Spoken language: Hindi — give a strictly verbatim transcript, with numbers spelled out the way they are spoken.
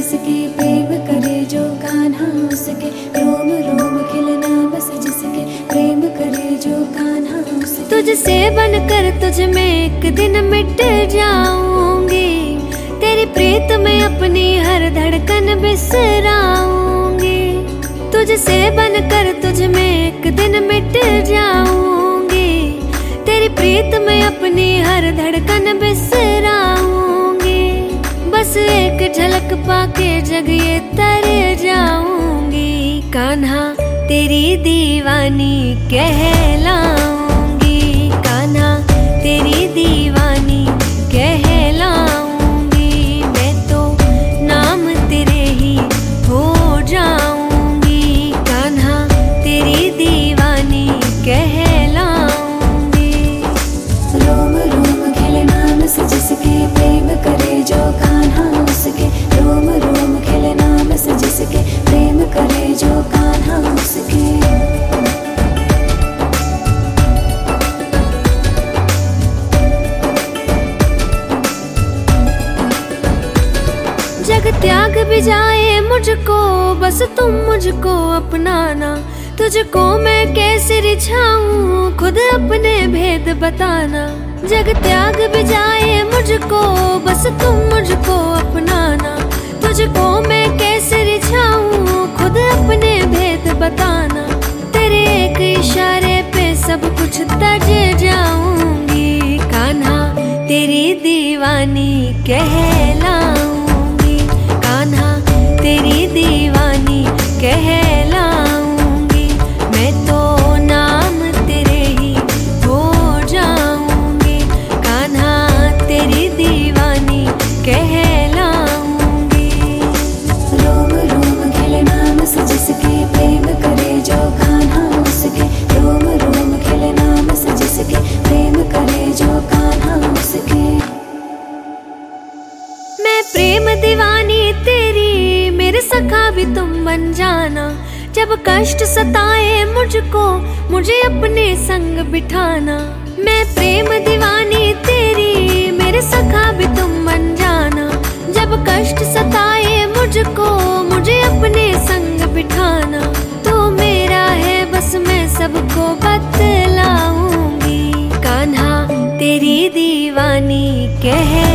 जिसके प्रेम करे जो कान्हा उसके, रोम रोम खिलना बस जिसके प्रेम करे जो कान्हा उसके। तुझसे बनकर तुझ में एक दिन मिट जाऊंगी, तेरी प्रीत में अपनी हर धड़कन बिसराऊंगी। तुझसे बनकर तुझ में एक दिन मिट जाऊंगी, तेरी प्रीत में अपनी हर धड़कन बिसराऊंगी। बस एक झलक पाके जग ये तर जाऊंगी, कान्हा तेरी दीवानी कहलाऊंगी, कान्हा तेरी दीवानी कहलाऊंगी। मैं तो नाम तेरे ही हो जाऊंगी, कान्हा तेरी दीवानी कहलाऊंगी। रोम रोम खिले नाम से जिसके प्रेम करे जो कान्हा उसके, रोम रोम खिले नाम से जिसके प्रेम करे जो कान्हा उसके। जग त्याग भी जाए मुझको, बस तुम मुझको अपनाना। तुझको मैं कैसे रिझाऊं, खुद अपने भेद बताना। जग त्याग भी जाए मुझको, बस तुम मुझको अपनाना। तुझको मैं कैसे रिझाऊं, खुद अपने भेद बताना। तेरे एक इशारे पे सब कुछ तज जाऊंगी, कान्हा तेरी दीवानी कहलाऊंगी, कान्हा तेरी दीवानी कहलाऊंगी। मैं तो नाम तेरे ही हो जाऊंगी, कान्हा तेरी दीवानी कहलाऊंगी। रोम रोम खिले नाम से जिसके प्रेम करे जो कान्हा उसके, रोम रोम खिले नाम से जिसके प्रेम करे जो कान्हा उसके। मैं प्रेम दीवानी तेरी, मेरे सखा भी तुम बन जाना। जब कष्ट सताए मुझको, मुझे अपने संग बिठाना। मैं प्रेम दीवानी तेरी, मेरे सखा भी तुम बन जाना। जब कष्ट सताए मुझको, मुझे अपने संग बिठाना। तू मेरा है बस मैं सबको बतलाऊंगी, कान्हा तेरी दीवानी कह